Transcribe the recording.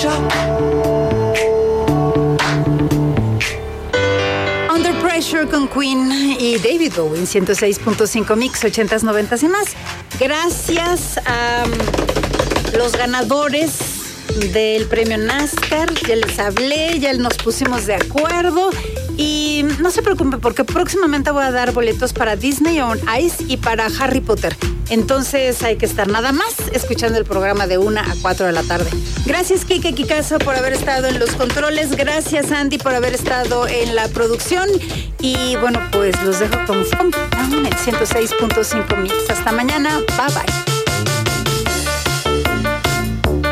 Under Pressure con Queen y David Bowie, 106.5 Mix, 80s, 90s y más. Gracias a los ganadores del premio NASCAR. Ya les hablé, ya nos pusimos de acuerdo. Y no se preocupen porque próximamente voy a dar boletos para Disney on Ice y para Harry Potter. Entonces hay que estar nada más escuchando el programa de 1 a 4 de la tarde. Gracias Kike Kikazo por haber estado en los controles. Gracias Andy por haber estado en la producción. Y bueno, pues los dejo con Funk en el 106.5 Mix. Hasta mañana. Bye bye.